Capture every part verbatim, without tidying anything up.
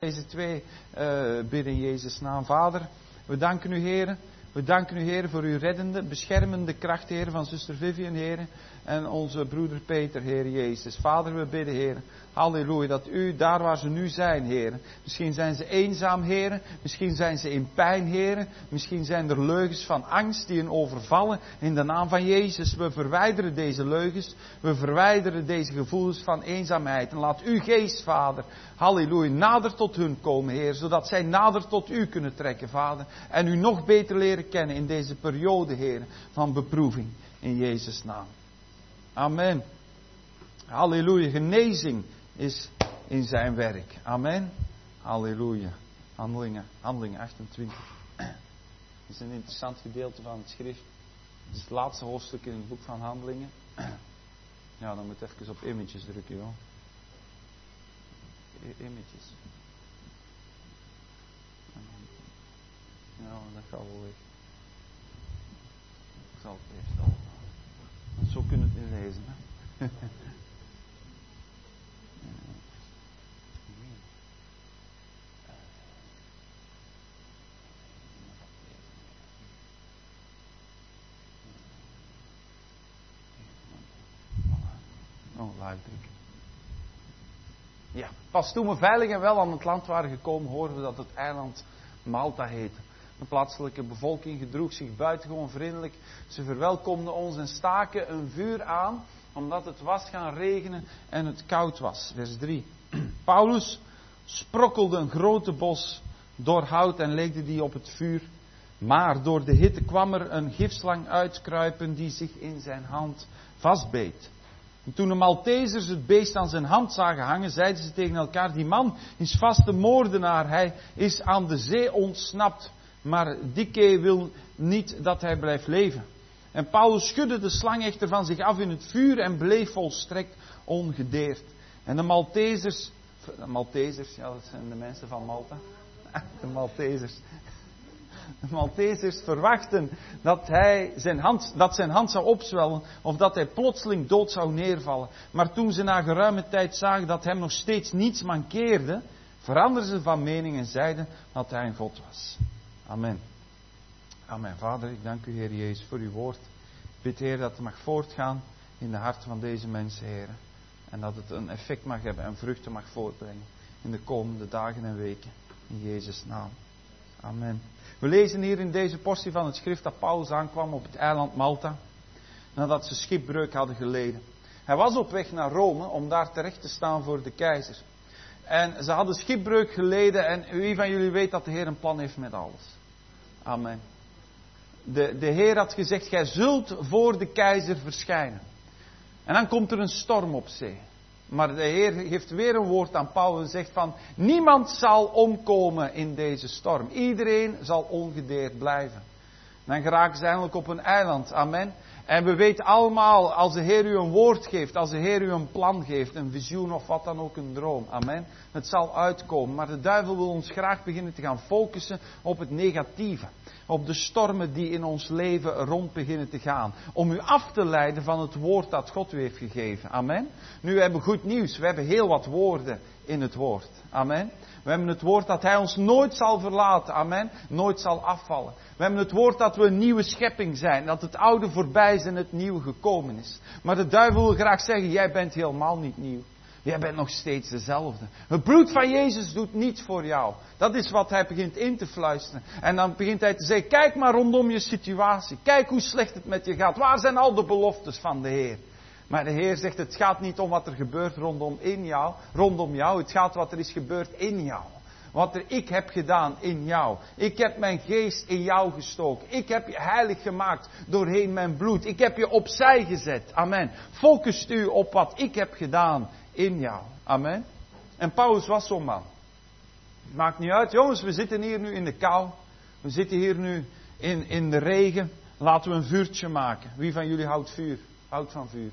deze twee uh, bidden in Jezus' naam. Vader, we danken u, Heer. We danken u, Heer, voor uw reddende, beschermende kracht, Heer, van zuster Vivian, Heer. En onze broeder Peter, Heer Jezus. Vader, we bidden, Heer. Halleluja, dat u, daar waar ze nu zijn, Heer. Misschien zijn ze eenzaam, Heer. Misschien zijn ze in pijn, Heer. Misschien zijn er leugens van angst die hen overvallen. In de naam van Jezus, we verwijderen deze leugens. We verwijderen deze gevoelens van eenzaamheid. En laat uw geest, Vader, halleluja, nader tot hun komen, Heer. Zodat zij nader tot u kunnen trekken, Vader. En u nog beter leren kennen in deze periode, Heer, van beproeving. In Jezus' naam. Amen. Halleluja. Genezing is in zijn werk. Amen. Halleluja. Handelingen, handelingen achtentwintig. Dat is een interessant gedeelte van het schrift. Het is het laatste hoofdstuk in het boek van Handelingen. Ja, dan moet ik even op images drukken, joh. Images. Ja, dat gaat wel weg. Ik zal het eerst al. Zo kunnen we het niet lezen, hè. Oh, live drukken. Ja, pas toen we veilig en wel aan het land waren gekomen, hoorden we dat het eiland Malta heette. De plaatselijke bevolking gedroeg zich buitengewoon vriendelijk. Ze verwelkomden ons en staken een vuur aan, omdat het was gaan regenen en het koud was. Vers drie. Paulus sprokkelde een grote bos door hout en legde die op het vuur. Maar door de hitte kwam er een gifslang uitkruipen die zich in zijn hand vastbeet. En toen de Maltesers het beest aan zijn hand zagen hangen, zeiden ze tegen elkaar: die man is vast een moordenaar, hij is aan de zee ontsnapt. Maar Dike wil niet dat hij blijft leven. En Paulus schudde de slang echter van zich af in het vuur en bleef volstrekt ongedeerd. En de Maltesers, de Maltesers, ja dat zijn de mensen van Malta. De Maltesers. De Maltesers verwachten dat, hij zijn hand, dat zijn hand zou opzwellen of dat hij plotseling dood zou neervallen. Maar toen ze na geruime tijd zagen dat hem nog steeds niets mankeerde, veranderden ze van mening en zeiden dat hij een God was. Amen. Amen. Vader, ik dank u, Heer Jezus, voor uw woord. Ik bid, Heer, dat het mag voortgaan in de harten van deze mensen, Heer. En dat het een effect mag hebben en vruchten mag voortbrengen in de komende dagen en weken. In Jezus' naam. Amen. We lezen hier in deze portie van het schrift dat Paulus aankwam op het eiland Malta, nadat ze schipbreuk hadden geleden. Hij was op weg naar Rome om daar terecht te staan voor de keizer. En ze hadden schipbreuk geleden en wie van jullie weet dat de Heer een plan heeft met alles. Amen. De, de Heer had gezegd, gij zult voor de keizer verschijnen. En dan komt er een storm op zee. Maar de Heer geeft weer een woord aan Paulus en zegt van, niemand zal omkomen in deze storm. Iedereen zal ongedeerd blijven. Dan geraken ze eindelijk op een eiland. Amen. En we weten allemaal, als de Heer u een woord geeft, als de Heer u een plan geeft, een visioen of wat dan ook, een droom. Amen. Het zal uitkomen. Maar de duivel wil ons graag beginnen te gaan focussen op het negatieve. Op de stormen die in ons leven rond beginnen te gaan. Om u af te leiden van het woord dat God u heeft gegeven. Amen. Nu, we hebben goed nieuws. We hebben heel wat woorden in het woord. Amen. We hebben het woord dat hij ons nooit zal verlaten. Amen. Nooit zal afvallen. We hebben het woord dat we een nieuwe schepping zijn. Dat het oude voorbij is en het nieuwe gekomen is. Maar de duivel wil graag zeggen, jij bent helemaal niet nieuw. Jij bent nog steeds dezelfde. Het bloed van Jezus doet niets voor jou. Dat is wat hij begint in te fluisteren. En dan begint hij te zeggen, kijk maar rondom je situatie. Kijk hoe slecht het met je gaat. Waar zijn al de beloftes van de Heer? Maar de Heer zegt, het gaat niet om wat er gebeurt rondom, in jou, rondom jou. Het gaat wat er is gebeurd in jou. Wat er ik heb gedaan in jou. Ik heb mijn geest in jou gestoken. Ik heb je heilig gemaakt doorheen mijn bloed. Ik heb je opzij gezet. Amen. Focust u op wat ik heb gedaan in jou. Amen. En Paulus was zo'n man. Maakt niet uit. Jongens, we zitten hier nu in de kou. We zitten hier nu in, in de regen. Laten we een vuurtje maken. Wie van jullie houdt vuur? Houdt van vuur.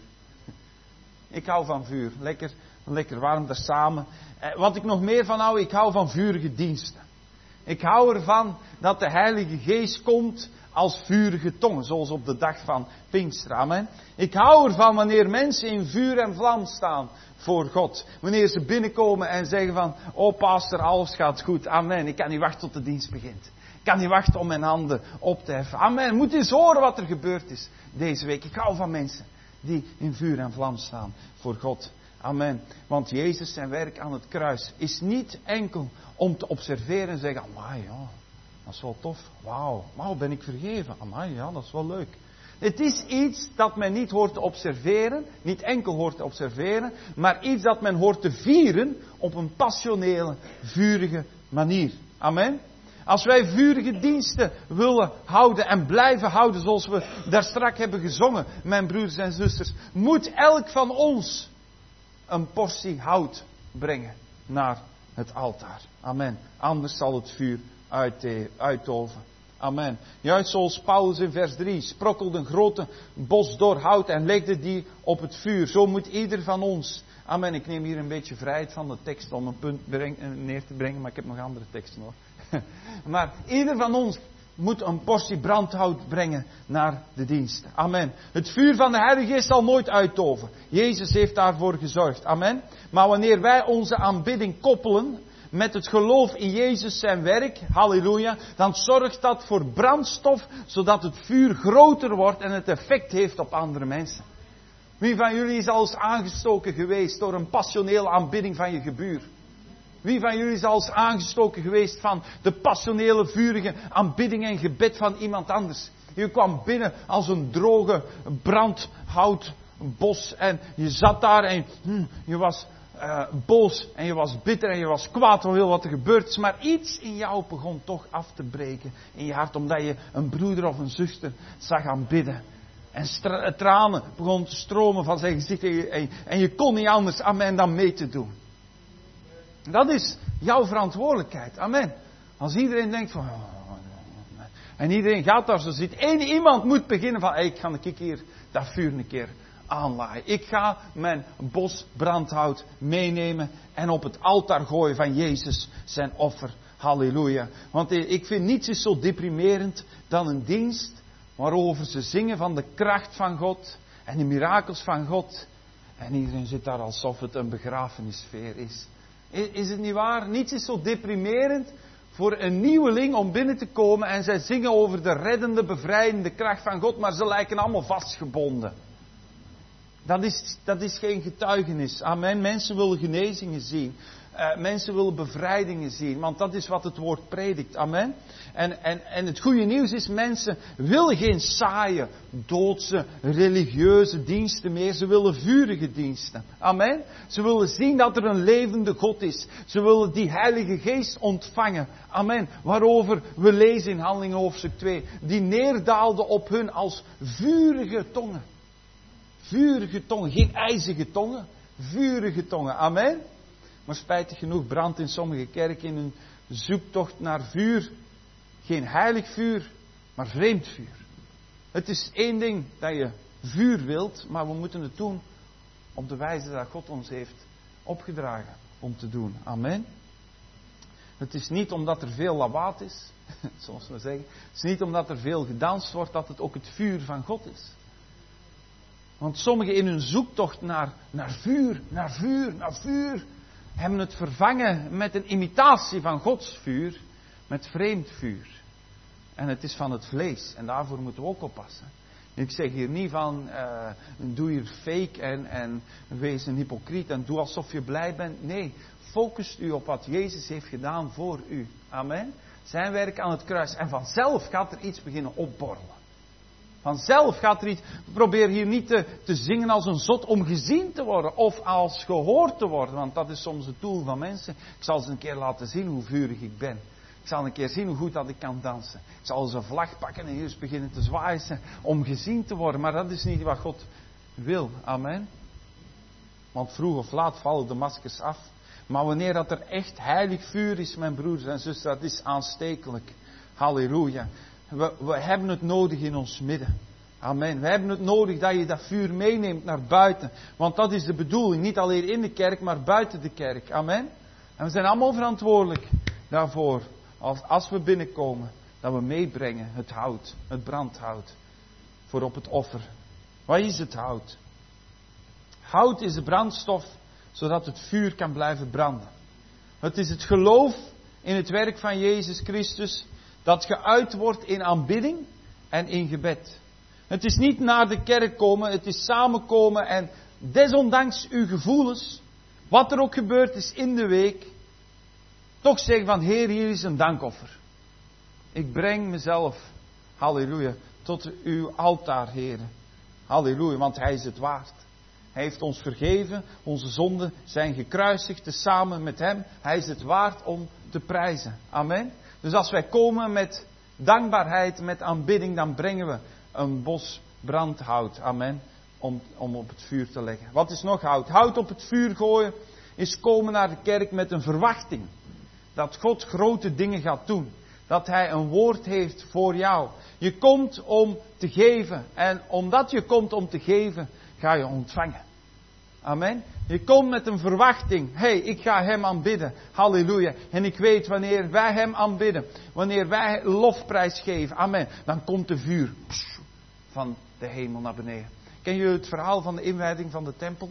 Ik hou van vuur. Lekker, lekker warm daar samen. Wat ik nog meer van hou, ik hou van vurige diensten. Ik hou ervan dat de Heilige Geest komt als vurige tongen, zoals op de dag van Pinksteren. Amen. Ik hou ervan wanneer mensen in vuur en vlam staan voor God. Wanneer ze binnenkomen en zeggen van, oh pastor, alles gaat goed. Amen. Ik kan niet wachten tot de dienst begint. Ik kan niet wachten om mijn handen op te heffen. Amen. Moet eens horen wat er gebeurd is deze week. Ik hou van mensen die in vuur en vlam staan voor God. Amen. Want Jezus zijn werk aan het kruis is niet enkel om te observeren en zeggen, amai ja, dat is wel tof. Wauw, wauw ben ik vergeven. Amai ja, dat is wel leuk. Het is iets dat men niet hoort te observeren, niet enkel hoort te observeren, maar iets dat men hoort te vieren op een passionele, vurige manier. Amen. Als wij vurige diensten willen houden en blijven houden zoals we daar straks hebben gezongen, mijn broers en zusters, moet elk van ons een portie hout brengen naar het altaar. Amen. Anders zal het vuur uitdoven. Amen. Juist zoals Paulus in vers drie sprokkelde een grote bos door hout en legde die op het vuur. Zo moet ieder van ons. Amen. Ik neem hier een beetje vrijheid van de tekst om een punt neer te brengen, maar ik heb nog andere teksten hoor. Maar ieder van ons moet een portie brandhout brengen naar de dienst. Amen. Het vuur van de Heilige Geest zal nooit uitdoven. Jezus heeft daarvoor gezorgd. Amen. Maar wanneer wij onze aanbidding koppelen met het geloof in Jezus zijn werk, halleluja, dan zorgt dat voor brandstof, zodat het vuur groter wordt en het effect heeft op andere mensen. Wie van jullie is al eens aangestoken geweest door een passionele aanbidding van je gebuur? Wie van jullie is al eens aangestoken geweest van de passionele, vurige aanbidding en gebed van iemand anders? Je kwam binnen als een droge brandhoutbos en je zat daar en hmm, je was uh, boos en je was bitter en je was kwaad over heel wat er gebeurd is. Maar iets in jou begon toch af te breken in je hart, omdat je een broeder of een zuster zag aanbidden. En stra- tranen begonnen te stromen van zijn gezicht en je, en, en je kon niet anders, amen, dan mee te doen. Dat is jouw verantwoordelijkheid. Amen. Als iedereen denkt van... En iedereen gaat daar zo zitten. Eén iemand moet beginnen van... Hey, ik ga een keer dat vuur een keer aanlaaien. Ik ga mijn bos brandhout meenemen. En op het altaar gooien van Jezus zijn offer. Halleluja. Want ik vind niets is zo deprimerend dan een dienst... waarover ze zingen van de kracht van God. En de mirakels van God. En iedereen zit daar alsof het een begrafenissfeer is. Is het niet waar? Niets is zo deprimerend voor een nieuweling om binnen te komen en zij zingen over de reddende, bevrijdende kracht van God, maar ze lijken allemaal vastgebonden. Dat is, dat is geen getuigenis. Amen. Mensen willen genezingen zien. Uh, mensen willen bevrijdingen zien. Want dat is wat het woord predikt. Amen. En, en, en het goede nieuws is, mensen willen geen saaie, doodse, religieuze diensten meer. Ze willen vurige diensten. Amen. Ze willen zien dat er een levende God is. Ze willen die Heilige Geest ontvangen. Amen. Waarover we lezen in Handelingen hoofdstuk twee. Die neerdaalde op hun als vurige tongen. Vurige tongen. Geen ijzige tongen. Vurige tongen. Amen. Maar spijtig genoeg brandt in sommige kerken in een zoektocht naar vuur. Geen heilig vuur, maar vreemd vuur. Het is één ding dat je vuur wilt, maar we moeten het doen op de wijze dat God ons heeft opgedragen om te doen. Amen. Het is niet omdat er veel lawaad is, zoals we zeggen. Het is niet omdat er veel gedanst wordt dat het ook het vuur van God is. Want sommigen in hun zoektocht naar, naar vuur, naar vuur, naar vuur... hebben het vervangen met een imitatie van Gods vuur, met vreemd vuur. En het is van het vlees, en daarvoor moeten we ook oppassen. Ik zeg hier niet van, uh, doe hier fake en, en wees een hypocriet en doe alsof je blij bent. Nee, focust u op wat Jezus heeft gedaan voor u. Amen. Zijn werk aan het kruis. En vanzelf gaat er iets beginnen opborrelen. Vanzelf gaat er iets... Probeer hier niet te, te zingen als een zot om gezien te worden. Of als gehoord te worden. Want dat is soms het doel van mensen. Ik zal ze een keer laten zien hoe vurig ik ben. Ik zal een keer zien hoe goed dat ik kan dansen. Ik zal ze een vlag pakken en eerst beginnen te zwaaien om gezien te worden. Maar dat is niet wat God wil. Amen. Want vroeg of laat vallen de maskers af. Maar wanneer dat er echt heilig vuur is, mijn broers en zusters, dat is aanstekelijk. Halleluja. We, we hebben het nodig in ons midden. Amen. We hebben het nodig dat je dat vuur meeneemt naar buiten. Want dat is de bedoeling. Niet alleen in de kerk, maar buiten de kerk. Amen. En we zijn allemaal verantwoordelijk daarvoor. Als, als we binnenkomen. dat we meebrengen het hout, het brandhout, voor op het offer. Wat is het hout? Hout is de brandstof, zodat het vuur kan blijven branden. Het is het geloof in het werk van Jezus Christus, dat geuit wordt in aanbidding en in gebed. Het is niet naar de kerk komen, het is samenkomen en desondanks uw gevoelens, wat er ook gebeurd is in de week, toch zeggen van Heer, hier is een dankoffer. Ik breng mezelf, halleluja, tot uw altaar, Heer. Halleluja, want Hij is het waard. Hij heeft ons vergeven, onze zonden zijn gekruisigd, tezamen met Hem. Hij is het waard om te prijzen. Amen. Dus als wij komen met dankbaarheid, met aanbidding, dan brengen we een bos brandhout. Amen. Om, om op het vuur te leggen. Wat is nog hout? Hout op het vuur gooien is komen naar de kerk met een verwachting. Dat God grote dingen gaat doen. Dat Hij een woord heeft voor jou. Je komt om te geven. En omdat je komt om te geven, ga je ontvangen. Amen. Je komt met een verwachting. Hé, hey, ik ga Hem aanbidden. Halleluja. En ik weet wanneer wij Hem aanbidden. Wanneer wij lofprijs geven. Amen. Dan komt de vuur van de hemel naar beneden. Ken je het verhaal van de inwijding van de tempel?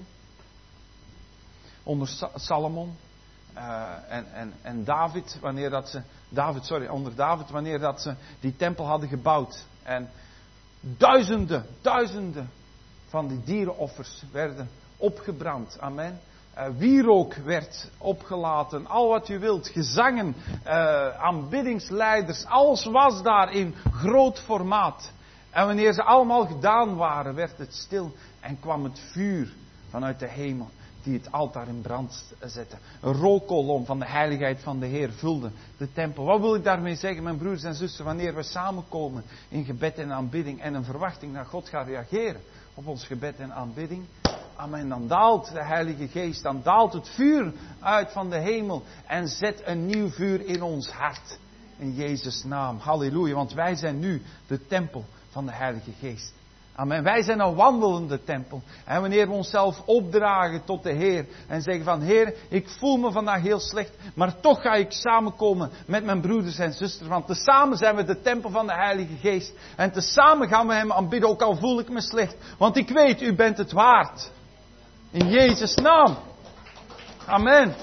Onder Salomon. Uh, en, en, en David, wanneer dat ze, David, sorry, onder David, wanneer dat ze die tempel hadden gebouwd. En duizenden, duizenden van die dierenoffers werden opgebrand. Amen. Uh, wierook werd opgelaten, al wat u wilt, gezangen, uh, aanbiddingsleiders, alles was daar in groot formaat. En wanneer ze allemaal gedaan waren, werd het stil en kwam het vuur vanuit de hemel die het altaar in brand zette. Een rookkolom van de heiligheid van de Heer vulde de tempel. Wat wil ik daarmee zeggen, mijn broers en zussen, wanneer we samenkomen in gebed en aanbidding en een verwachting dat God gaat reageren op ons gebed en aanbidding? Amen, dan daalt de Heilige Geest, dan daalt het vuur uit van de hemel en zet een nieuw vuur in ons hart. In Jezus' naam, halleluja, want wij zijn nu de tempel van de Heilige Geest. Amen. Wij zijn een wandelende tempel. En wanneer we onszelf opdragen tot de Heer en zeggen van Heer, ik voel me vandaag heel slecht, maar toch ga ik samenkomen met mijn broeders en zusters. Want tezamen zijn we de tempel van de Heilige Geest. En tezamen gaan we Hem aanbidden, ook al voel ik me slecht. Want ik weet, u bent het waard. In Jezus' naam. Amen.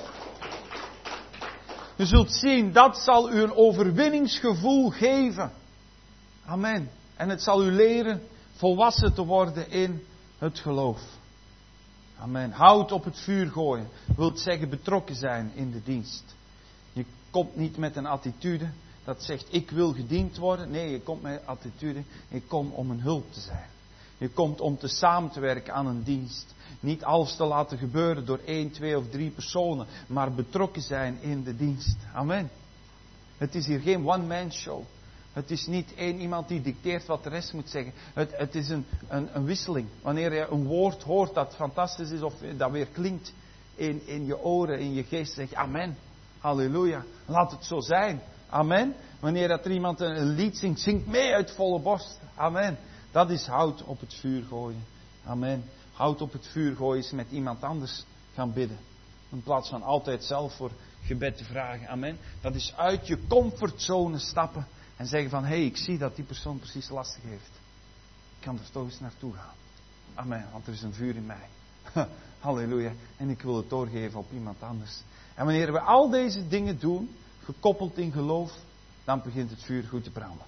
U zult zien, dat zal u een overwinningsgevoel geven. Amen. En het zal u leren volwassen te worden in het geloof. Amen. Hout op het vuur gooien. Wilt zeggen betrokken zijn in de dienst. Je komt niet met een attitude dat zegt ik wil gediend worden. Nee, je komt met een attitude. Ik kom om een hulp te zijn. Je komt om te samen te werken aan een dienst. Niet alles te laten gebeuren door één, twee of drie personen. Maar betrokken zijn in de dienst. Amen. Het is hier geen one-man show. Het is niet één iemand die dicteert wat de rest moet zeggen. Het, het is een, een, een wisseling. Wanneer je een woord hoort dat fantastisch is of dat weer klinkt in, in je oren, in je geest, zeg je amen. Halleluja. Laat het zo zijn. Amen. Wanneer dat er iemand een, een lied zingt, zingt mee uit volle borst. Amen. Dat is hout op het vuur gooien. Amen. Hout op het vuur gooien is met iemand anders gaan bidden. In plaats van altijd zelf voor gebed te vragen. Amen. Dat is uit je comfortzone stappen. En zeggen van, hé, hey, ik zie dat die persoon precies lastig heeft. Ik kan er toch eens naartoe gaan. Amen, want er is een vuur in mij. Halleluja. En ik wil het doorgeven op iemand anders. En wanneer we al deze dingen doen, gekoppeld in geloof, dan begint het vuur goed te branden.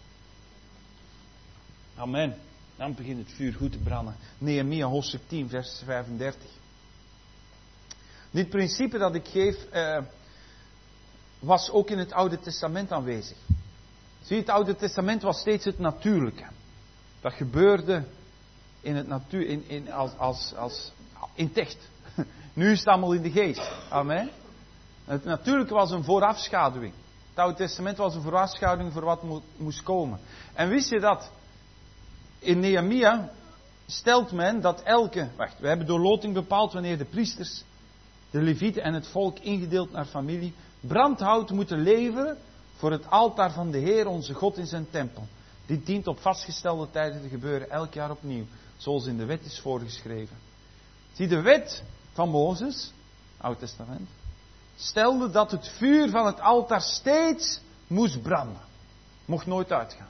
Amen. Dan begint het vuur goed te branden. Nehemia hoofdstuk tien, vers vijfendertig. Dit principe dat ik geef, eh, was ook in het Oude Testament aanwezig. Zie, het Oude Testament was steeds het natuurlijke. Dat gebeurde in het natuur, in, in, als, als, als, in ticht. Nu is het allemaal in de geest. Amen. Het natuurlijke was een voorafschaduwing. Het Oude Testament was een voorafschaduwing voor wat mo- moest komen. En wist je dat in Nehemia stelt men dat elke... Wacht, we hebben door loting bepaald wanneer de priesters, de levieten en het volk ingedeeld naar familie brandhout moeten leveren voor het altaar van de Heer, onze God in zijn tempel. Dit dient op vastgestelde tijden te gebeuren, elk jaar opnieuw. Zoals in de wet is voorgeschreven. Zie, de wet van Mozes, Oud Testament, stelde dat het vuur van het altaar steeds moest branden. Mocht nooit uitgaan.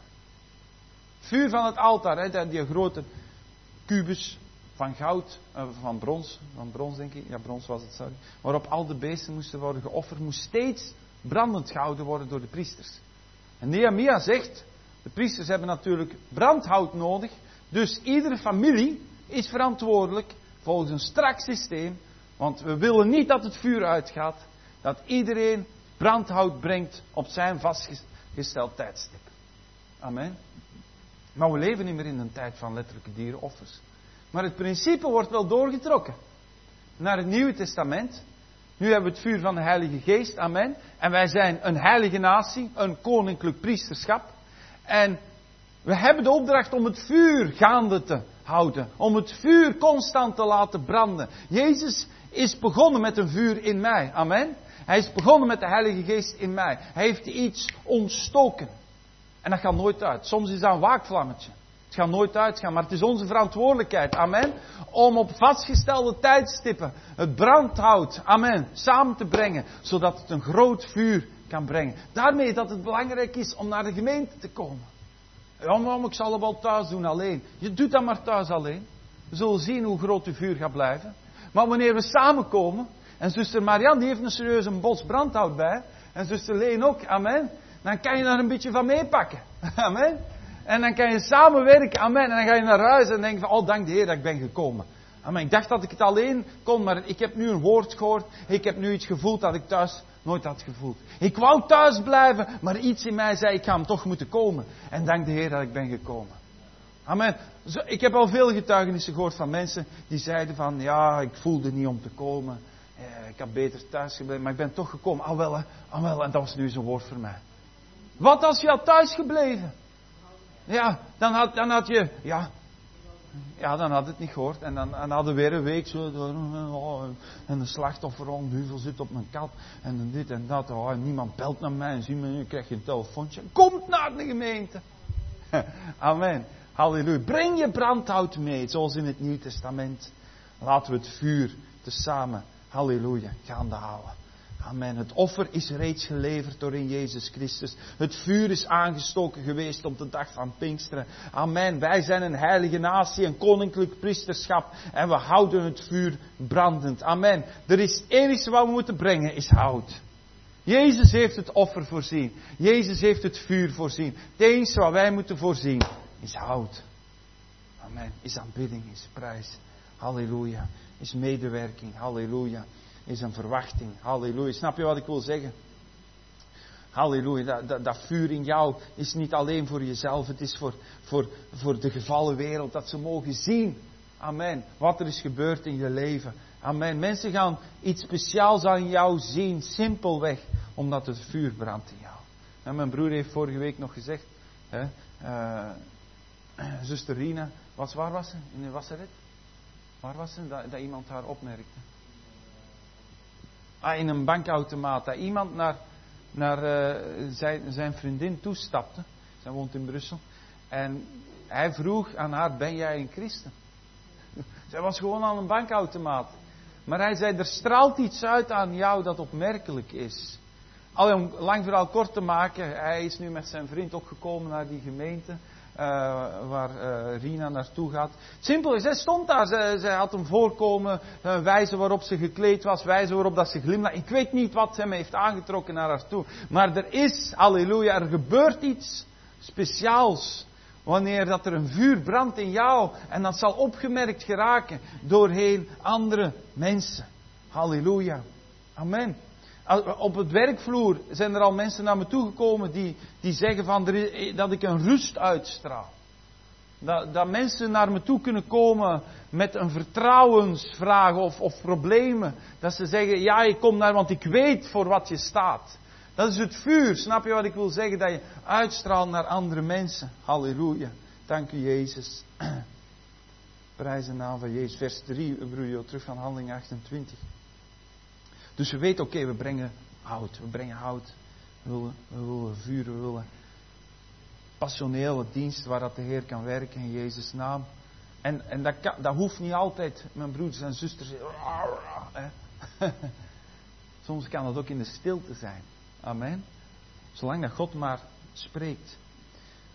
Vuur van het altaar, hè, die grote kubus van goud, uh, van brons, van brons denk ik, ja brons was het, sorry, waarop al de beesten moesten worden geofferd, moest steeds brandend gehouden worden door de priesters. En Nehemia zegt, de priesters hebben natuurlijk brandhout nodig, dus iedere familie is verantwoordelijk volgens een strak systeem, want we willen niet dat het vuur uitgaat, dat iedereen brandhout brengt op zijn vastgesteld tijdstip. Amen. Maar we leven niet meer in een tijd van letterlijke dierenoffers. Maar het principe wordt wel doorgetrokken naar het Nieuwe Testament. Nu hebben we het vuur van de Heilige Geest, amen. En wij zijn een heilige natie, een koninklijk priesterschap. En we hebben de opdracht om het vuur gaande te houden. Om het vuur constant te laten branden. Jezus is begonnen met een vuur in mij, amen. Hij is begonnen met de Heilige Geest in mij. Hij heeft iets ontstoken. En dat gaat nooit uit. Soms is dat een waakvlammetje. Het gaat nooit uitgaan, maar het is onze verantwoordelijkheid, amen, om op vastgestelde tijdstippen het brandhout, amen, samen te brengen, zodat het een groot vuur kan brengen. Daarmee dat het belangrijk is om naar de gemeente te komen. Ja, maar ik zal het wel thuis doen alleen. Je doet dat maar thuis alleen. We zullen zien hoe groot het vuur gaat blijven. Maar wanneer we samenkomen, en zuster Marianne die heeft een serieus een bos brandhout bij, en zuster Leen ook, amen, dan kan je daar een beetje van meepakken, amen. En dan kan je samenwerken, amen. En dan ga je naar huis en denk van, oh dank de Heer dat ik ben gekomen. Amen. Ik dacht dat ik het alleen kon, maar ik heb nu een woord gehoord. Ik heb nu iets gevoeld dat ik thuis nooit had gevoeld. Ik wou thuis blijven, maar iets in mij zei, ik ga hem toch moeten komen. En dank de Heer dat ik ben gekomen. Amen. Zo, ik heb al veel getuigenissen gehoord van mensen die zeiden van, ja, ik voelde niet om te komen. Eh, ik had beter thuis gebleven, maar ik ben toch gekomen. Ah wel, hè. Ah wel, en dat was nu zo'n woord voor mij. Wat als je had thuis gebleven? Ja, dan had, dan had je, ja, ja, dan had het niet gehoord. En dan, dan hadden we weer een week zo, oh, en de slachtoffer, oh, duivel zit op mijn kap. En dit en dat, oh, en niemand belt naar mij. En zie me, nu krijg je een telefoontje. Komt naar de gemeente. Amen. Halleluja. Breng je brandhout mee, zoals in het Nieuw Testament. Laten we het vuur tezamen, halleluja, gaande houden. Amen. Het offer is reeds geleverd door in Jezus Christus. Het vuur is aangestoken geweest op de dag van Pinksteren. Amen. Wij zijn een heilige natie, een koninklijk priesterschap. En we houden het vuur brandend. Amen. Er is het enige wat we moeten brengen, is hout. Jezus heeft het offer voorzien. Jezus heeft het vuur voorzien. Het enige wat wij moeten voorzien, is hout. Amen. Is aanbidding, is prijs. Halleluja. Is medewerking. Halleluja. Is een verwachting. Halleluja. Snap je wat ik wil zeggen? Halleluja. Dat, dat, dat vuur in jou is niet alleen voor jezelf. Het is voor, voor, voor de gevallen wereld. Dat ze mogen zien. Amen. Wat er is gebeurd in je leven. Amen. Mensen gaan iets speciaals aan jou zien. Simpelweg. Omdat het vuur brandt in jou. En mijn broer heeft vorige week nog gezegd. Hè, uh, zuster Rina. Was, waar was ze? In Wasseret? Waar was ze? Dat, dat iemand haar opmerkte. Ah, in een bankautomaat. Dat iemand naar, naar uh, zijn, zijn vriendin toestapte. Zij woont in Brussel. En hij vroeg aan haar, ben jij een christen? Zij was gewoon aan een bankautomaat. Maar hij zei, er straalt iets uit aan jou dat opmerkelijk is. Al om lang verhaal kort te maken. Hij is nu met zijn vriend ook gekomen naar die gemeente. Uh, waar uh, Rina naartoe gaat. Simpel is, zij stond daar, zij, zij had een voorkomen, uh, wijze waarop ze gekleed was, wijze waarop dat ze glimlacht. Ik weet niet wat hem heeft aangetrokken naar haar toe. Maar er is, halleluja, er gebeurt iets speciaals. Wanneer dat er een vuur brandt in jou. En dat zal opgemerkt geraken door heel andere mensen. Halleluja. Amen. Op het werkvloer zijn er al mensen naar me toegekomen die, die zeggen van dat ik een rust uitstraal. Dat, dat mensen naar me toe kunnen komen met een vertrouwensvraag of, of problemen. Dat ze zeggen, ja, ik kom naar, want ik weet voor wat je staat. Dat is het vuur, snap je wat ik wil zeggen? Dat je uitstraalt naar andere mensen. Halleluja. Dank u Jezus. Prijs de naam van Jezus. Vers drie, broer, terug van Handelingen achtentwintig. Dus we weten, oké, okay, we brengen hout. We brengen hout. We willen, we willen vuur, we willen passionele dienst waar dat de Heer kan werken in Jezus' naam. En, en dat, kan, dat hoeft niet altijd, mijn broeders en zusters. Soms kan dat ook in de stilte zijn. Amen. Zolang dat God maar spreekt.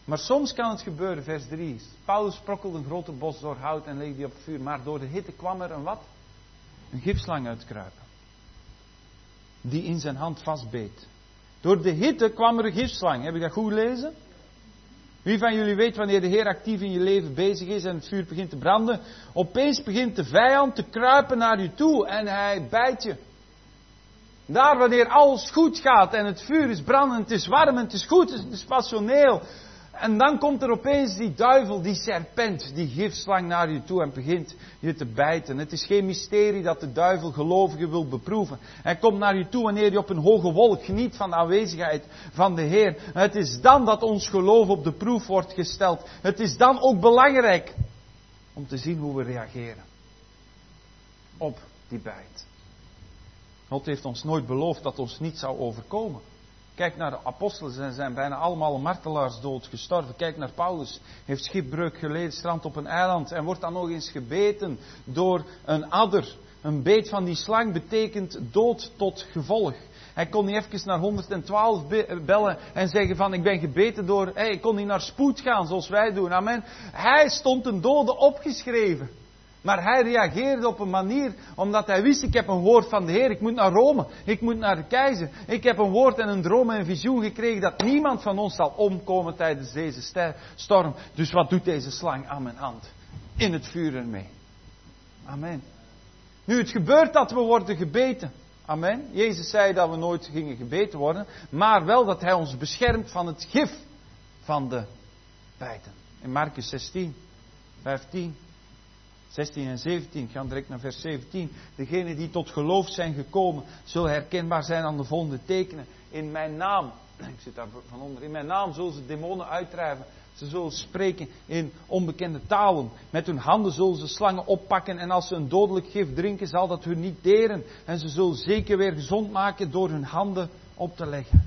Maar soms kan het gebeuren, vers drie. Paulus sprokkelde een grote bos door hout en legde die op het vuur. Maar door de hitte kwam er een wat? Een gifslang uitkruipen. Die in zijn hand vastbeet. Door de hitte kwam er een gifslang. Heb ik dat goed gelezen? Wie van jullie weet wanneer de Heer actief in je leven bezig is en het vuur begint te branden. Opeens begint de vijand te kruipen naar je toe en hij bijt je. Daar wanneer alles goed gaat en het vuur is brandend, het is warm en het is goed, het is passioneel. En dan komt er opeens die duivel, die serpent, die gifslang naar je toe en begint je te bijten. Het is geen mysterie dat de duivel gelovigen wil beproeven. Hij komt naar je toe wanneer je op een hoge wolk geniet van de aanwezigheid van de Heer. Het is dan dat ons geloof op de proef wordt gesteld. Het is dan ook belangrijk om te zien hoe we reageren op die bijt. God heeft ons nooit beloofd dat ons niet zou overkomen. Kijk naar de apostelen, ze zijn bijna allemaal een martelaarsdood gestorven. Kijk naar Paulus, heeft schipbreuk geleden, strandt op een eiland en wordt dan nog eens gebeten door een adder. Een beet van die slang betekent dood tot gevolg. Hij kon niet even naar honderdtwaalf bellen en zeggen van ik ben gebeten door... Hey, ik kon niet naar spoed gaan zoals wij doen, amen. Hij stond een dode opgeschreven. Maar hij reageerde op een manier, omdat hij wist, ik heb een woord van de Heer, ik moet naar Rome, ik moet naar de keizer. Ik heb een woord en een droom en een visioen gekregen dat niemand van ons zal omkomen tijdens deze storm. Dus wat doet deze slang aan mijn hand? In het vuur ermee. Amen. Nu, het gebeurt dat we worden gebeten. Amen. Jezus zei dat we nooit gingen gebeten worden, maar wel dat hij ons beschermt van het gif van de bijten. In Markus zestien, vijftien. zestien en zeventien, ik ga direct naar vers zeventien. Degenen die tot geloof zijn gekomen, zullen herkenbaar zijn aan de volgende tekenen. In mijn naam, ik zit daar van onder, in mijn naam zullen ze demonen uitdrijven. Ze zullen spreken in onbekende talen. Met hun handen zullen ze slangen oppakken en als ze een dodelijk gif drinken, zal dat hun niet deren. En ze zullen zeker weer gezond maken door hun handen op te leggen.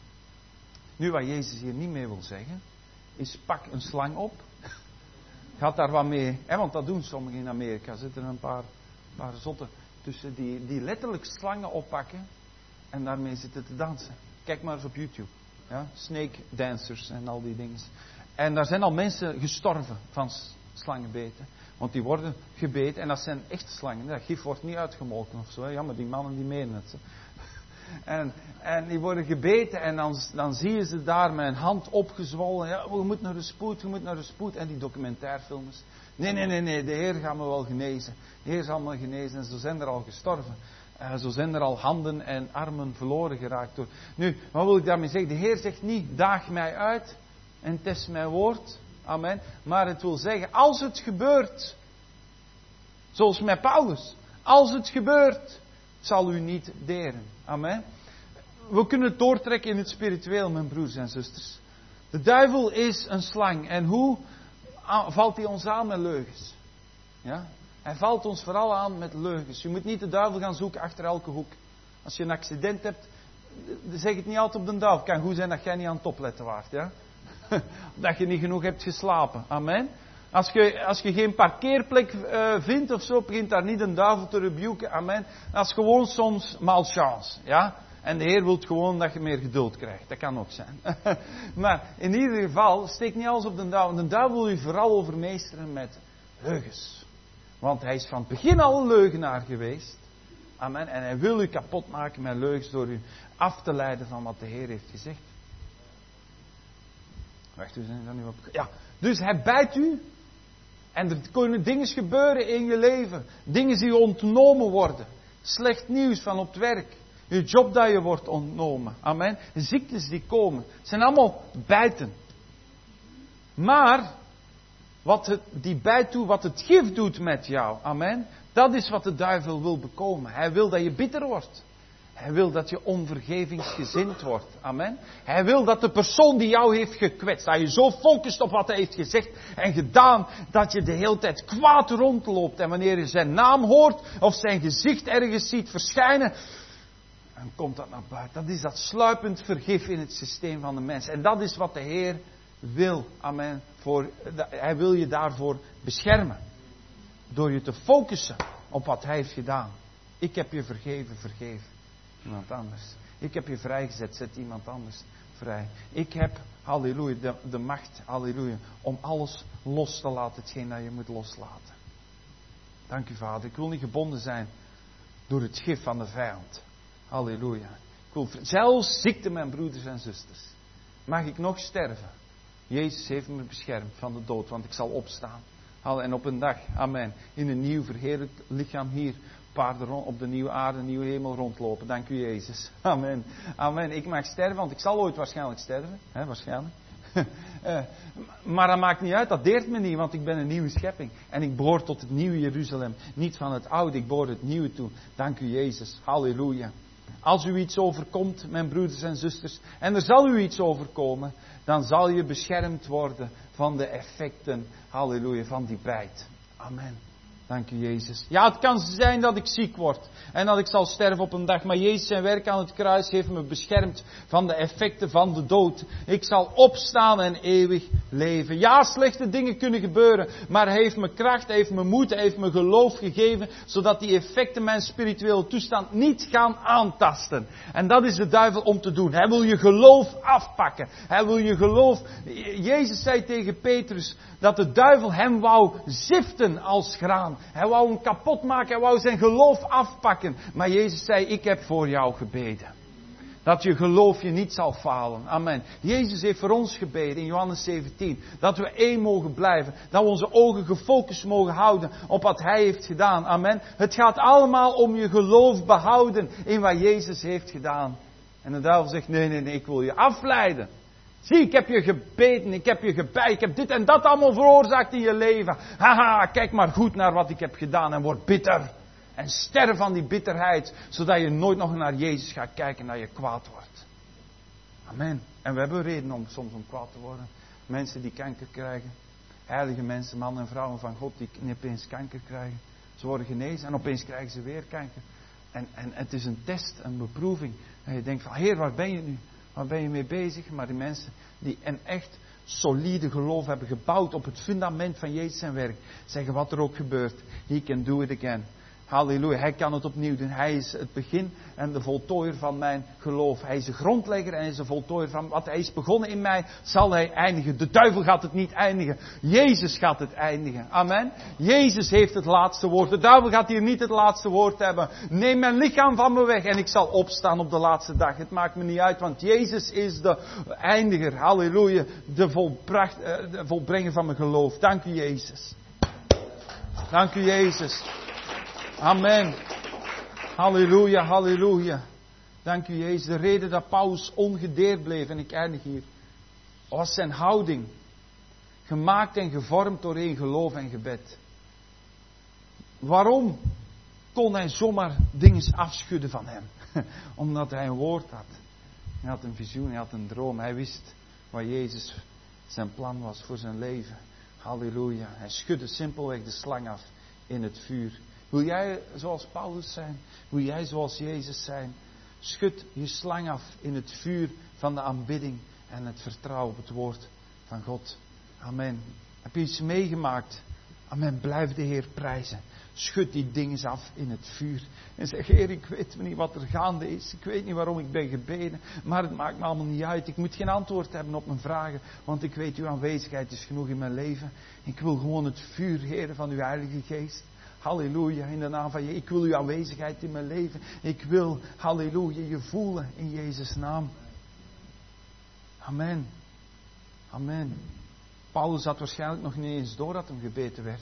Nu, wat Jezus hier niet mee wil zeggen, is pak een slang op. Gaat daar wat mee, hè, want dat doen sommigen in Amerika. Er zitten een paar, paar zotten tussen die, die letterlijk slangen oppakken en daarmee zitten te dansen. Kijk maar eens op YouTube. Ja? Snake dancers en al die dingen. En daar zijn al mensen gestorven van slangenbeten. Want die worden gebeten en dat zijn echte slangen. Dat gif wordt niet uitgemolken of zo. Hè. Ja, maar die mannen die menen het. En, en die worden gebeten en dan, dan zie je ze daar met een hand opgezwollen. Ja, je moet naar de spoed, je moet naar de spoed. En die documentairfilms. Nee, nee, nee, nee, de Heer gaat me wel genezen. De Heer zal me genezen. En zo zijn er al gestorven. Uh, zo zijn er al handen en armen verloren geraakt door. Nu, wat wil ik daarmee zeggen? De Heer zegt niet, daag mij uit en test mijn woord. Amen. Maar het wil zeggen, als het gebeurt, zoals met Paulus. Als het gebeurt, zal u niet deren. Amen. We kunnen het doortrekken in het spiritueel, mijn broers en zusters. De duivel is een slang. En hoe valt hij ons aan met leugens? Ja? Hij valt ons vooral aan met leugens. Je moet niet de duivel gaan zoeken achter elke hoek. Als je een accident hebt, zeg het niet altijd op de duivel. Het kan goed zijn dat jij niet aan het opletten waart. Ja? Dat je niet genoeg hebt geslapen. Amen. Als je, als je geen parkeerplek uh, vindt of zo, begint daar niet een duivel te rebuken. Amen. Dat is gewoon soms malchance. Ja? En de Heer wil gewoon dat je meer geduld krijgt. Dat kan ook zijn. Maar in ieder geval, steek niet alles op de duivel. De duivel wil je vooral overmeesteren met leugens. Want hij is van het begin al een leugenaar geweest. Amen. En hij wil u kapot maken met leugens door u af te leiden van wat de Heer heeft gezegd. Wacht, we zijn er nu op. Ja, dus hij bijt u. En er kunnen dingen gebeuren in je leven. Dingen die ontnomen worden. Slecht nieuws van op het werk. Je job dat je wordt ontnomen. Amen. Ziektes die komen. Het zijn allemaal bijten. Maar, wat het, die bijt doet, wat het gif doet met jou. Amen. Dat is wat de duivel wil bekomen. Hij wil dat je bitter wordt. Hij wil dat je onvergevingsgezind wordt. Amen. Hij wil dat de persoon die jou heeft gekwetst, dat je zo focust op wat hij heeft gezegd en gedaan, dat je de hele tijd kwaad rondloopt. En wanneer je zijn naam hoort of zijn gezicht ergens ziet verschijnen, dan komt dat naar buiten. Dat is dat sluipend vergif in het systeem van de mens. En dat is wat de Heer wil. Amen. Voor, hij wil je daarvoor beschermen. Door je te focussen op wat hij heeft gedaan. Ik heb je vergeven, vergeven. Iemand anders. Ik heb je vrijgezet, zet iemand anders vrij. Ik heb, halleluja, de, de macht, halleluja, om alles los te laten, hetgeen dat je moet loslaten. Dank u, Vader. Ik wil niet gebonden zijn door het gif van de vijand. Halleluja. Ik wil, zelfs ziekte, mijn broeders en zusters. Mag ik nog sterven? Jezus heeft me beschermd van de dood, want ik zal opstaan. En op een dag, amen, in een nieuw verheerlijkt lichaam hier, paarden op de nieuwe aarde, nieuwe hemel rondlopen. Dank u, Jezus. Amen. Amen. Ik mag sterven, want ik zal ooit waarschijnlijk sterven. Hè, waarschijnlijk. uh, maar dat maakt niet uit, dat deert me niet, want ik ben een nieuwe schepping. En ik behoor tot het nieuwe Jeruzalem. Niet van het oude, ik behoor het nieuwe toe. Dank u, Jezus. Halleluja. Als u iets overkomt, mijn broeders en zusters, en er zal u iets overkomen, dan zal je beschermd worden van de effecten, halleluja, van die bijt. Amen. Dank u, Jezus. Ja, het kan zijn dat ik ziek word en dat ik zal sterven op een dag, maar Jezus zijn werk aan het kruis heeft me beschermd van de effecten van de dood. Ik zal opstaan en eeuwig leven. Ja, slechte dingen kunnen gebeuren, maar Hij heeft me kracht, Hij heeft me moed, Hij heeft me geloof gegeven, zodat die effecten mijn spirituele toestand niet gaan aantasten. En dat is de duivel om te doen. Hij wil je geloof afpakken. Hij wil je geloof... Jezus zei tegen Petrus dat de duivel hem wou ziften als graan. Hij wou hem kapot maken, hij wou zijn geloof afpakken. Maar Jezus zei, ik heb voor jou gebeden. Dat je geloof je niet zal falen. Amen. Jezus heeft voor ons gebeden in Johannes zeventien. Dat we één mogen blijven. Dat we onze ogen gefocust mogen houden op wat Hij heeft gedaan. Amen. Het gaat allemaal om je geloof behouden in wat Jezus heeft gedaan. En de duivel zegt, nee, nee, nee, ik wil je afleiden. Zie, ik heb je gebeten, ik heb je gebijt, ik heb dit en dat allemaal veroorzaakt in je leven. Haha, kijk maar goed naar wat ik heb gedaan en word bitter. En sterf van die bitterheid, zodat je nooit nog naar Jezus gaat kijken en dat je kwaad wordt. Amen. En we hebben reden om soms om kwaad te worden. Mensen die kanker krijgen. Heilige mensen, mannen en vrouwen van God die opeens kanker krijgen. Ze worden genezen en opeens krijgen ze weer kanker. En, en het is een test, een beproeving. En je denkt van, Heer, waar ben je nu? Waar ben je mee bezig? Maar die mensen die een echt solide geloof hebben gebouwd op het fundament van Jezus zijn werk, zeggen wat er ook gebeurt, He can do it again. Halleluja, Hij kan het opnieuw doen. Hij is het begin en de voltooier van mijn geloof. Hij is de grondlegger en hij is de voltooier van wat Hij is begonnen in mij, zal Hij eindigen. De duivel gaat het niet eindigen. Jezus gaat het eindigen. Amen. Jezus heeft het laatste woord. De duivel gaat hier niet het laatste woord hebben. Neem mijn lichaam van me weg en ik zal opstaan op de laatste dag. Het maakt me niet uit, want Jezus is de eindiger. Halleluja. De, volbracht, de volbrenger van mijn geloof. Dank u, Jezus. Dank u, Jezus. Amen. Halleluja, halleluja. Dank u, Jezus. De reden dat Paulus ongedeerd bleef, en ik eindig hier, was zijn houding. Gemaakt en gevormd door één geloof en gebed. Waarom kon hij zomaar dingen afschudden van hem? Omdat hij een woord had. Hij had een visioen, hij had een droom. Hij wist wat Jezus zijn plan was voor zijn leven. Halleluja. Hij schudde simpelweg de slang af in het vuur. Wil jij zoals Paulus zijn? Wil jij zoals Jezus zijn? Schud je slang af in het vuur van de aanbidding en het vertrouwen op het woord van God. Amen. Heb je iets meegemaakt? Amen. Blijf de Heer prijzen. Schud die dingen af in het vuur. En zeg, Heer, ik weet niet wat er gaande is. Ik weet niet waarom ik ben gebeden. Maar het maakt me allemaal niet uit. Ik moet geen antwoord hebben op mijn vragen. Want ik weet, uw aanwezigheid is genoeg in mijn leven. Ik wil gewoon het vuur, Heer, van uw Heilige Geest. Halleluja, in de naam van je. Ik wil uw aanwezigheid in mijn leven. Ik wil, halleluja, je voelen in Jezus' naam. Amen. Amen. Paulus had waarschijnlijk nog niet eens door dat hem gebeten werd.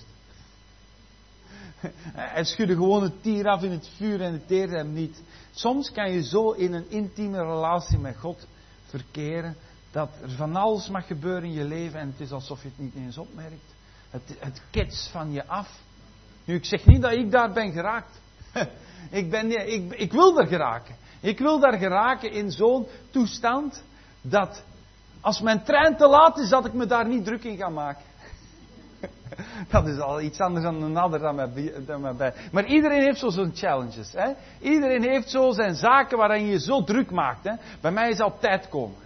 Hij schudde gewoon het tier af in het vuur en het deerde hem niet. Soms kan je zo in een intieme relatie met God verkeren, dat er van alles mag gebeuren in je leven en het is alsof je het niet eens opmerkt. Het, het ketst van je af. Nu, ik zeg niet dat ik daar ben geraakt. ik, ben, ik, ik wil daar geraken. Ik wil daar geraken in zo'n toestand dat als mijn trein te laat is, dat ik me daar niet druk in ga maken. Dat is al iets anders dan een ander dan mij, dan mij bij. Maar iedereen heeft zo zijn challenges. Hè? Iedereen heeft zo zijn zaken waarin je zo druk maakt. Hè? Bij mij is al tijd komen. Ja?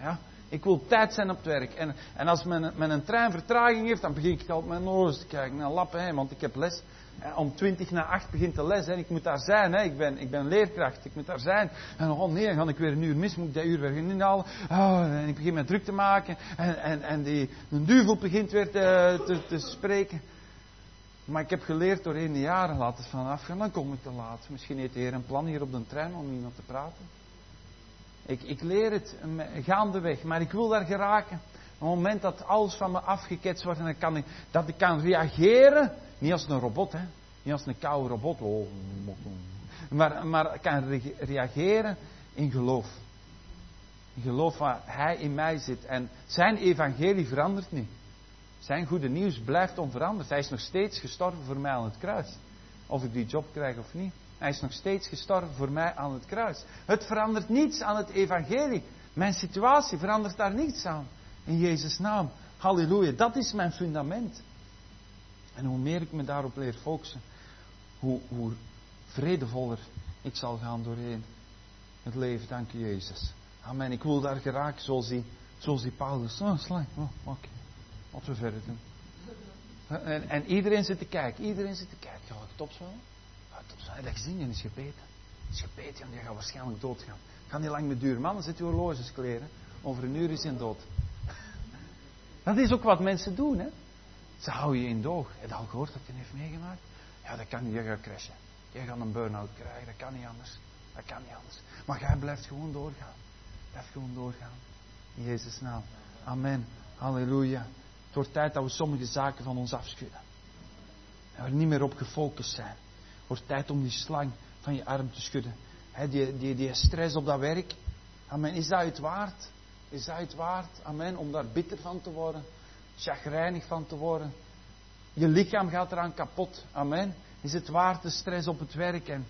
Ik wil op tijd zijn op het werk. En, en als men, men een trein vertraging heeft, dan begin ik al op mijn horloge te kijken. Naar lappen, hè, want ik heb les. Om twintig na acht begint de les. Hè. Ik moet daar zijn. Hè. Ik, ben, ik ben leerkracht. Ik moet daar zijn. En oh nee, dan ga ik weer een uur mis. Moet ik dat uur weer gaan inhalen. Oh, en ik begin me druk te maken. En, en, en die, een duivel begint weer te, te, te spreken. Maar ik heb geleerd doorheen de jaren, laat het vanaf gaan. Dan kom ik te laat. Misschien heeft de Heer een plan hier op de trein om iemand te praten. Ik, ik leer het gaandeweg. Maar ik wil daar geraken. Op het moment dat alles van me afgeketst wordt. En dan kan ik, dat ik kan reageren. Niet als een robot, hè. Niet als een koude robot. Oh, maar, maar ik kan re- reageren in geloof. In geloof waar Hij in mij zit. En zijn evangelie verandert niet. Zijn goede nieuws blijft onveranderd. Hij is nog steeds gestorven voor mij aan het kruis. Of ik die job krijg of niet. Hij is nog steeds gestorven voor mij aan het kruis. Het verandert niets aan het evangelie. Mijn situatie verandert daar niets aan. In Jezus' naam. Halleluja. Dat is mijn fundament. En hoe meer ik me daarop leer focussen, hoe, hoe vredevoller ik zal gaan doorheen het leven. Dank u, Jezus. Amen. Ik wil daar geraken zoals die, zoals die Paulus. Oh, slang. Oh, oké. Okay. Wat we verder doen. En, en iedereen zit te kijken. Iedereen zit te kijken. Ga ik het opzwellen? Ga ik het opzwellen? Dat gezien, is gebeten. Is gebeten, en die gaat waarschijnlijk doodgaan. Het gaat niet lang meer duren. Mannen, zet uw horloges kleren. Over een uur is hij dood. Dat is ook wat mensen doen, hè. Ze houden je in doog. Heb je al gehoord dat hij heeft meegemaakt? Ja, dat kan niet. Je gaat crashen. Je gaat een burn-out krijgen. Dat kan niet anders. Dat kan niet anders. Maar jij blijft gewoon doorgaan. Blijf gewoon doorgaan. In Jezus' naam. Amen. Halleluja. Het wordt tijd dat we sommige zaken van ons afschudden. En we er niet meer op gefocust zijn. Het wordt tijd om die slang van je arm te schudden. He, die, die, die stress op dat werk. Amen. Is dat het waard? Is dat het waard? Amen. Om daar bitter van te worden. Chagrijnig van te worden. Je lichaam gaat eraan kapot. Amen. Is het waard de stress op het werk en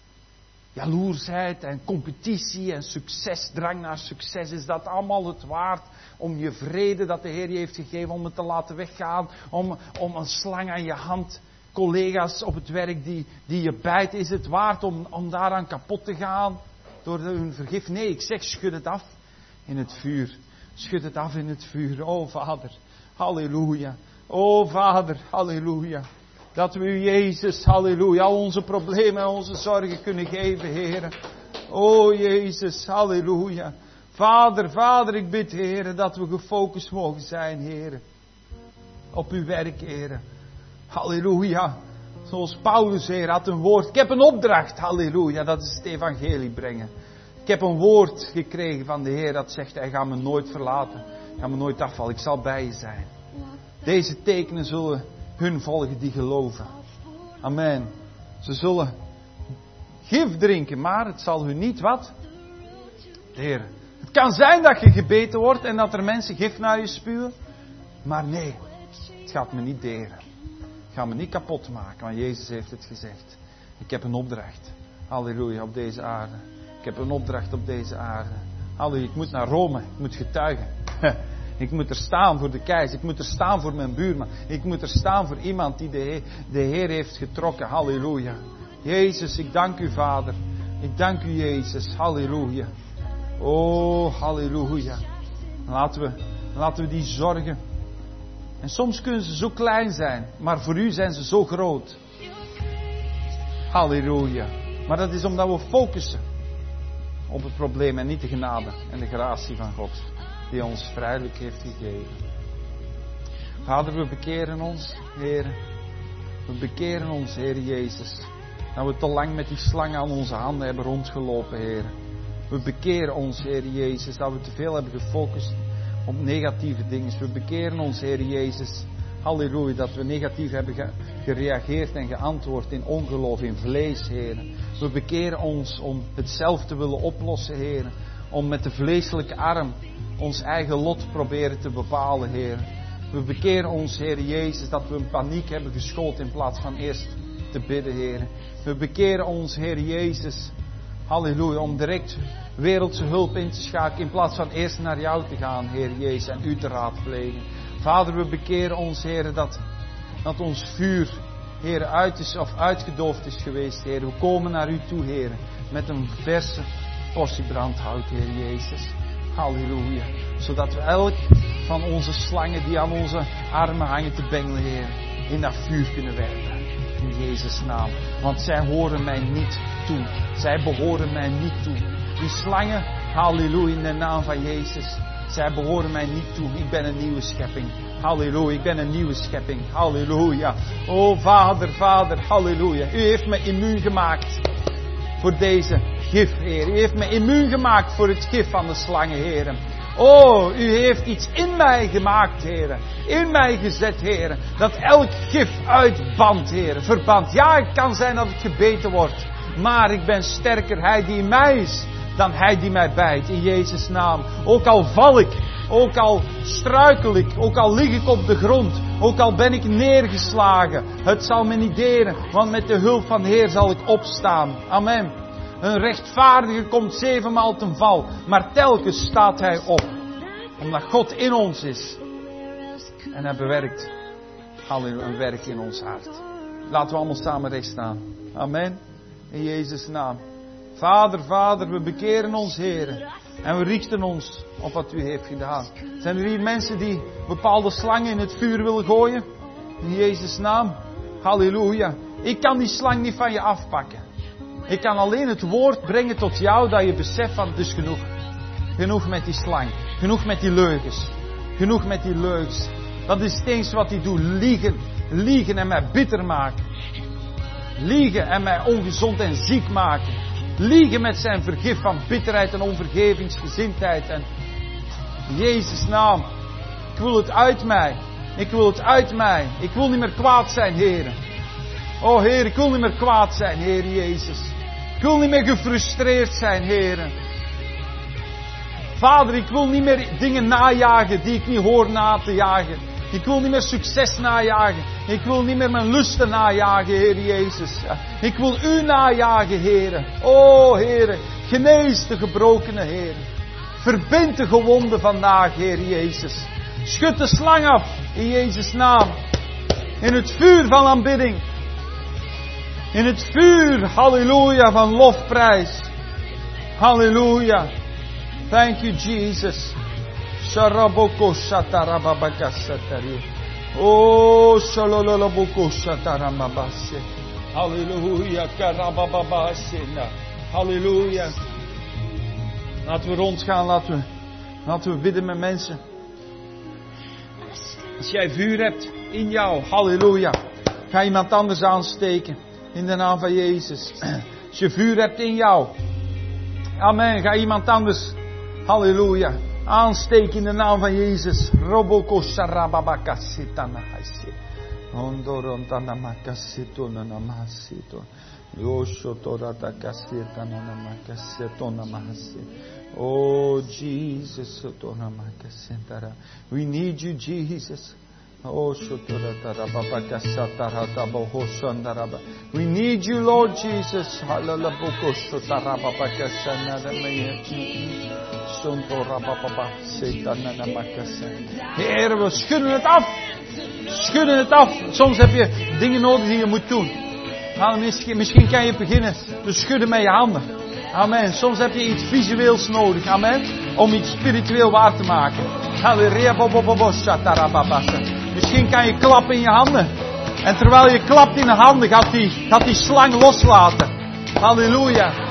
jaloersheid en competitie en succes, drang naar succes? Is dat allemaal het waard om je vrede dat de Heer je heeft gegeven, om het te laten weggaan, om, om een slang aan je hand, collega's op het werk die, die je bijt, is het waard om, om daaraan kapot te gaan door hun vergif? Nee, ik zeg, schud het af in het vuur. Schud het af in het vuur. Oh Vader, halleluja. Oh Vader, halleluja. Dat we u, Jezus, halleluja, al onze problemen en onze zorgen kunnen geven, Heer. Oh Jezus, halleluja. Vader, Vader, ik bid, Heer, dat we gefocust mogen zijn, Heer. Op uw werk, Heer. Halleluja. Zoals Paulus, Heer, had een woord. Ik heb een opdracht, halleluja, dat is het evangelie brengen. Ik heb een woord gekregen van de Heer dat zegt, hij gaat me nooit verlaten. Hij gaat me nooit afvallen, ik zal bij je zijn. Deze tekenen zullen hun volgen die geloven. Amen. Ze zullen gif drinken, maar het zal hun niet wat? Deren. Het kan zijn dat je gebeten wordt en dat er mensen gif naar je spuwen. Maar nee, het gaat me niet deren. Het gaat me niet kapot maken, want Jezus heeft het gezegd. Ik heb een opdracht. Halleluja, op deze aarde. Ik heb een opdracht op deze aarde. Halleluja, ik moet naar Rome. Ik moet getuigen. Ik moet er staan voor de keizer. Ik moet er staan voor mijn buurman. Ik moet er staan voor iemand die de Heer, de Heer heeft getrokken. Halleluja. Jezus, ik dank u, Vader. Ik dank u, Jezus. Halleluja. Oh, halleluja. Laten we, laten we die zorgen. En soms kunnen ze zo klein zijn. Maar voor u zijn ze zo groot. Halleluja. Maar dat is omdat we focussen op het probleem en niet de genade en de gratie van God. Die ons vrijelijk heeft gegeven. Vader, we bekeren ons, Heer. We bekeren ons, Heer Jezus. Dat we te lang met die slang aan onze handen hebben rondgelopen, Heer. We bekeren ons, Heer Jezus, dat we te veel hebben gefocust op negatieve dingen. We bekeren ons, Heer Jezus. Halleluja, dat we negatief hebben ge- gereageerd en geantwoord in ongeloof, in vlees, Heer. We bekeren ons om het zelf te willen oplossen, Heer. Om met de vleeselijke arm ons eigen lot proberen te bepalen, Heer. We bekeren ons, Heer Jezus, dat we in paniek hebben geschoten in plaats van eerst te bidden, Heer. We bekeren ons, Heer Jezus, halleluja, om direct wereldse hulp in te schakelen in plaats van eerst naar jou te gaan, Heer Jezus, en u te raadplegen. Vader, we bekeren ons, Heer, dat, dat ons vuur, Heer, uit is of uitgedoofd is geweest, Heer. We komen naar u toe, Heer, met een verse portie brandhout, Heer Jezus. Halleluja. Zodat we elk van onze slangen die aan onze armen hangen te bengelen, Heer, in dat vuur kunnen werpen. In Jezus' naam. Want zij horen mij niet toe. Zij behoren mij niet toe. Die slangen, halleluja, in de naam van Jezus. Zij behoren mij niet toe. Ik ben een nieuwe schepping. Halleluja, ik ben een nieuwe schepping. Halleluja. O Vader, Vader, halleluja. U heeft me immuun gemaakt voor deze gif, Heer. U heeft me immuun gemaakt voor het gif van de slangen, Heer. Oh, u heeft iets in mij gemaakt, Heer. In mij gezet, Heer. Dat elk gif uitbandt, Heer. Verband. Ja, het kan zijn dat het gebeten wordt. Maar ik ben sterker, Hij die in mij is, dan hij die mij bijt. In Jezus' naam. Ook al val ik. Ook al struikel ik. Ook al lig ik op de grond. Ook al ben ik neergeslagen. Het zal me niet deren. Want met de hulp van de Heer zal ik opstaan. Amen. Een rechtvaardige komt zevenmaal ten val. Maar telkens staat hij op. Omdat God in ons is. En hij bewerkt. Halleluja, een werk in ons hart. Laten we allemaal samen recht staan. Amen. In Jezus' naam. Vader, Vader, we bekeren ons, Heer. En we richten ons op wat u heeft gedaan. Zijn er hier mensen die bepaalde slangen in het vuur willen gooien? In Jezus' naam. Halleluja. Ik kan die slang niet van je afpakken. Ik kan alleen het woord brengen tot jou dat je beseft van het is genoeg. Genoeg met die slang. Genoeg met die leugens. Genoeg met die leugens. Dat is het eens wat hij doet. Liegen. Liegen en mij bitter maken. Liegen en mij ongezond en ziek maken. Liegen met zijn vergif van bitterheid en onvergevingsgezindheid. En in Jezus' naam. Ik wil het uit mij. Ik wil het uit mij. Ik wil niet meer kwaad zijn, Heer. Oh Heer, ik wil niet meer kwaad zijn, Heer Jezus. Ik wil niet meer gefrustreerd zijn, Heer. Vader, ik wil niet meer dingen najagen die ik niet hoor na te jagen. Ik wil niet meer succes najagen. Ik wil niet meer mijn lusten najagen, Heer Jezus. Ik wil U najagen, Heer. O Heer, genees de gebrokene, Heer. Verbind de gewonden vandaag, Heer Jezus. Schud de slang af, in Jezus' naam. In het vuur van aanbidding. In het vuur, halleluja, van lofprijs. Halleluja. Thank you, Jesus. Sharaboko shatarababaka satari. Oh, shalololaboko shataramabase. Halleluja, karabababasena. Halleluja. Laten we rondgaan, laten we, laten we bidden met mensen. Als jij vuur hebt in jou, halleluja, ga iemand anders aansteken. In de naam van Jezus. Als je vuur hebt in jou. Amen. Ga iemand anders. Halleluja. Aansteken in de naam van Jezus. Roboko sharababakasitanahasi. Ondorontanamakasitonanamasito. Yoshotoratakasitananamakasitonamahasi. Oh Jesus. We need you, Jesus. Oh, we need you, Lord Jesus. Heer, we schudden het af. Schudden het af. Soms heb je dingen nodig die je moet doen. Misschien, misschien kan je beginnen te schudden met je handen. Amen. Soms heb je iets visueels nodig. Amen. Om iets spiritueel waar te maken. Misschien kan je klappen in je handen. En terwijl je klapt in de handen, gaat die, gaat die slang loslaten. Halleluja.